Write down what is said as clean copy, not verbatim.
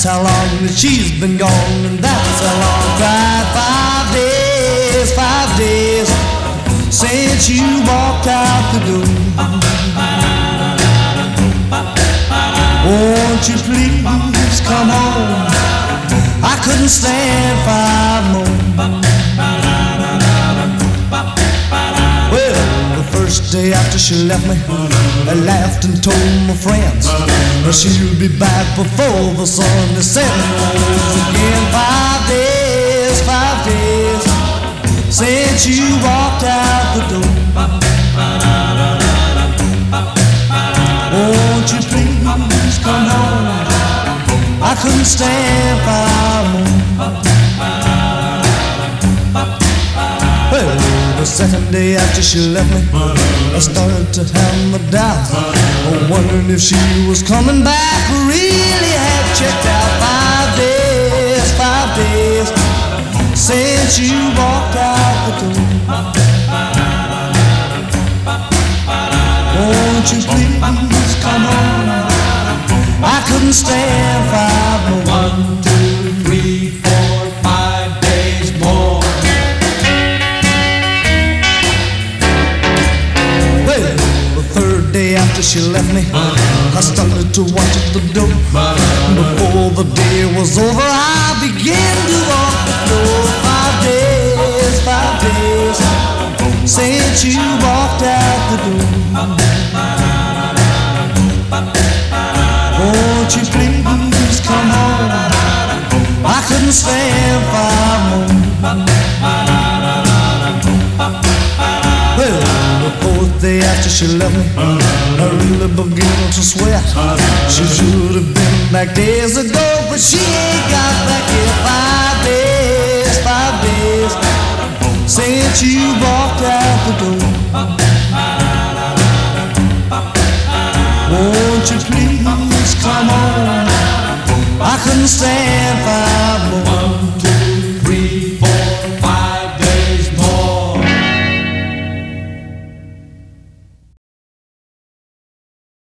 That's how long that she's been gone, and that's how long. Cried 5 days since you walked out the door. Won't you please come home? I couldn't stand 5 more. Well, the first day after she left me, I laughed and told my friends she'll be back before the sun descends again. 5 days since you walked out the door. Won't you please come home? I couldn't stand 5 more. Well, the second day after she left me, I started to have my doubts, wondering if she was coming back. Really had checked out. 5 days since you walked out the door. Won't you please come home? I couldn't stand 5 more. 1, 2, 3, 4, 5 days more. Well, the third day after she left me, I started to watch at the door. Before the day was over, I began to walk the floor. 5 days since you walked out the door. Won't you please come home? I couldn't stand 5 more. Well, the fourth day after she left me, I really began to sweat. She should have been back days ago, but she ain't got back yet. 5 days since you walked out the door. Won't you please come on? I couldn't stand 5